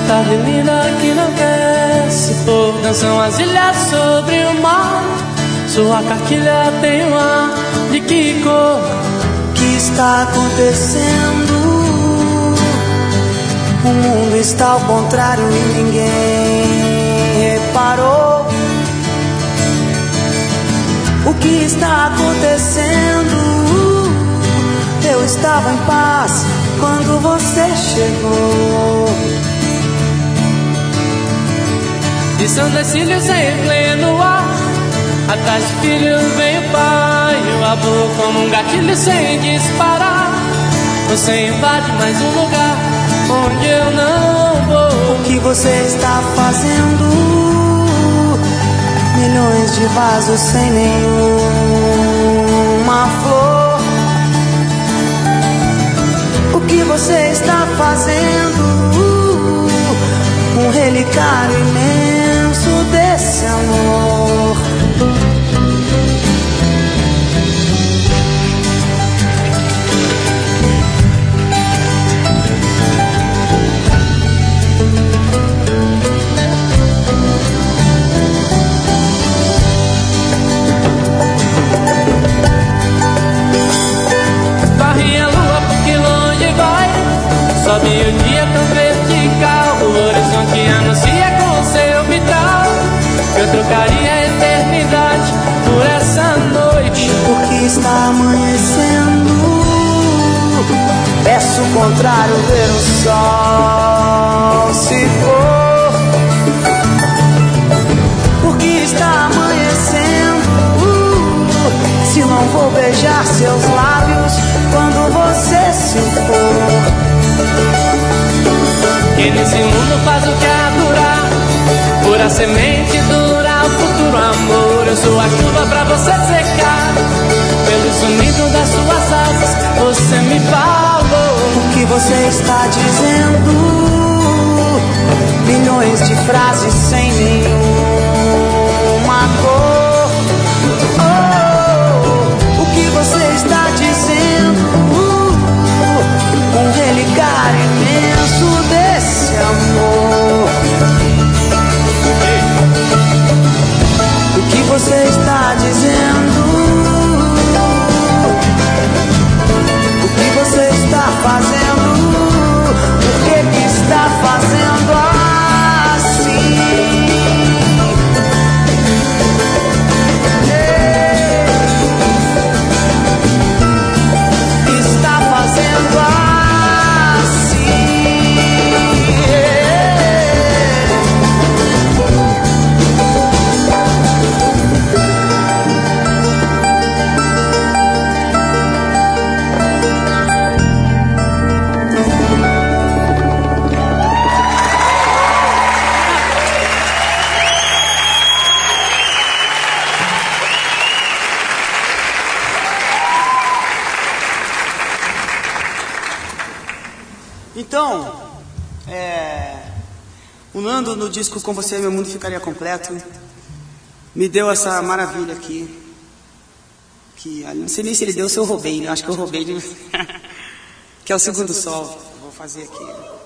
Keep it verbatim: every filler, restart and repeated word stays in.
tarde linda que não desce, por dançam as ilhas sobre o mar. Sua cartilha tem um ar de que cor? O que está acontecendo? O mundo está ao contrário e ninguém reparou. O que está acontecendo? Eu estava em paz quando você chegou. De São Decílios em pleno ar, atrás de filhos vem o pai, o avô como um gatilho sem disparar. Você invade mais um lugar onde eu não vou. O que você está fazendo? Milhões de vasos sem nenhuma flor. O que você está fazendo? Um relicário imenso desse amor. Sobe o dia tão vertical, o horizonte anuncia com seu vitral que eu trocaria a eternidade por essa noite. Porque está amanhecendo, peço o contrário, ver o sol se for. Porque está amanhecendo, se não vou beijar seus lábios quando você se for. Que nesse mundo faz o que há durar, pura semente dura o futuro amor. Eu sou a chuva pra você secar, pelo sonido das suas asas você me falou. O que você está dizendo? Milhões de frases sem nenhuma cor. Oh, o que você está dizendo? Um relicário imenso desse amor. O que você está dizendo? O que você está fazendo? Por que que está fazendo assim? Está fazendo assim. Então, é, o Nando no disco Com Você Meu Mundo Ficaria Completo me deu essa maravilha aqui, que não sei nem se ele deu ou se eu roubei, né? Acho que eu roubei, que é o Segundo Sol. Vou fazer aqui.